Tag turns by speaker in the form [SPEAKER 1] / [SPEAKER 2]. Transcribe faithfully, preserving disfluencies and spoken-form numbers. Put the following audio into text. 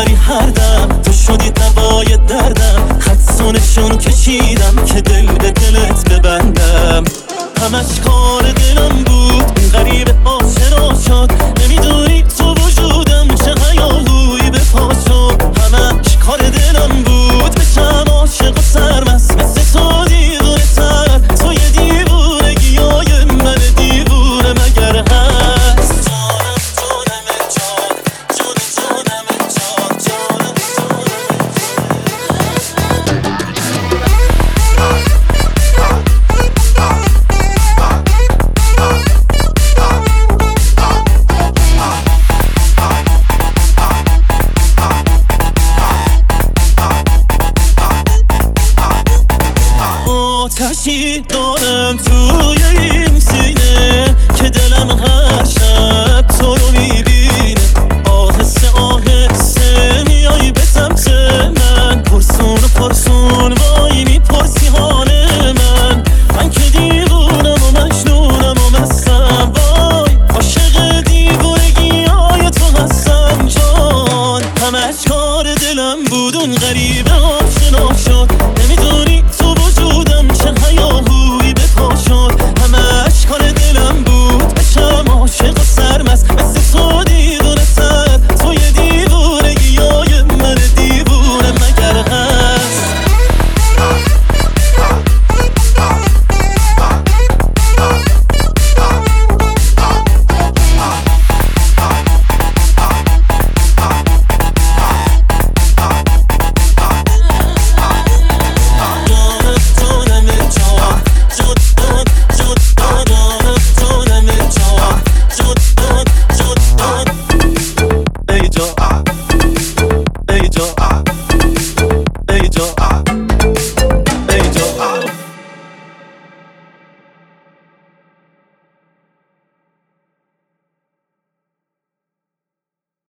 [SPEAKER 1] میبری هر دم، تو شدی دوای دردم. خط و نشون کشیدم که دل به دلت ببندم. همش کار دلم بود، این غریب آشنا شد. نمیدونی تو وجودم چه هیاهویی به پا شد. همش کار دلم بود بشم عاشق و سرمست، مثل تو دیوونه تر. تو یه دیوونگی های من دیوونه مگر هست؟ جانم جانم جان جان جانم جان آتشی دارم توی این سینه که دلم هر شب تو رو میبینه. آهسته آهسته میای به سمت من، پرسون و پرسون وای میپرسی حال من. من که دیوونم و مجنونم و مستم، وای عاشق دیوونگی های تو هستم جان. همش کار دلم بود اون غریبه آشنا شد. نمیدونی تو وجودم چه هیاهویی به پا شد. همش کار دلم بود بشم عاشق و سرمست، مثل